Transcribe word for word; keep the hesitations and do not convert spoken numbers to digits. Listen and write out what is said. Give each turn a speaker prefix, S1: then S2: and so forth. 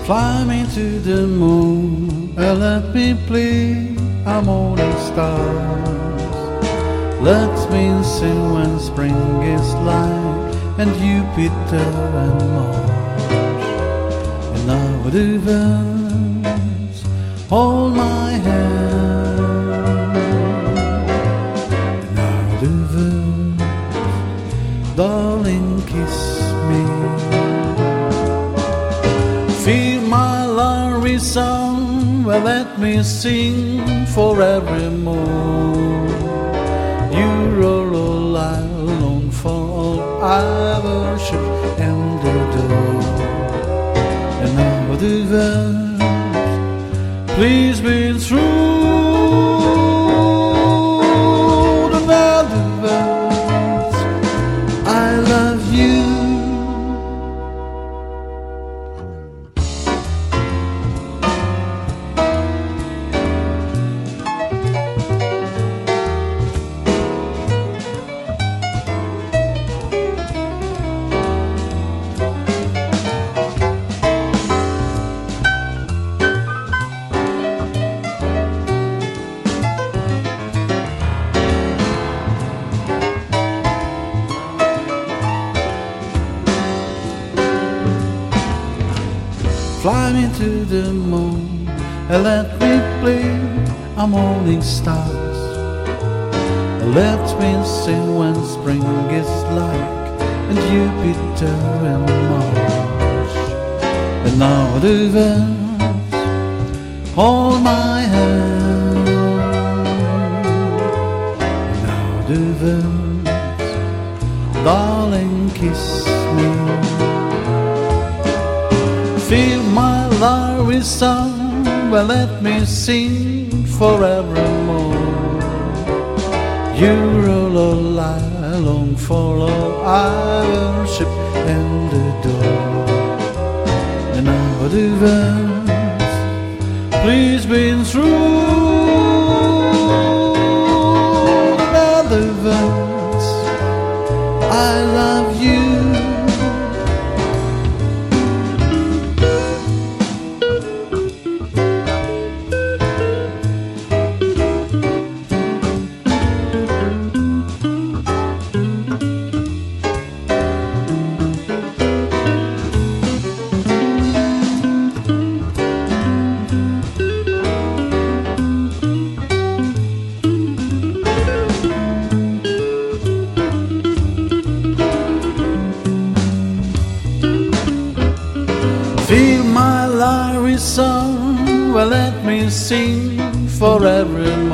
S1: Fly me to the moon and let me play among the stars. Let me sing when spring is light and Jupiter and Mars. And now the verse hold my hand. And now the verse, darling, kiss me. Feel my lovely song, well let me sing forevermore. You roll all I alone for all I worship and adore. And now the verse, please be true. And now the verse, I love you. Fly me to the moon and let me play among the stars. Let me sing when spring is like and Jupiter and Mars. And now the verse hold my hand. And now the verse, darling, kiss me. Feel my lovely song, well let me sing forevermore. You roll all I long for, all I worship and adore. And now the verse, please be true. Now the verse, I love you. Feel my lovely song, well let me sing forevermore.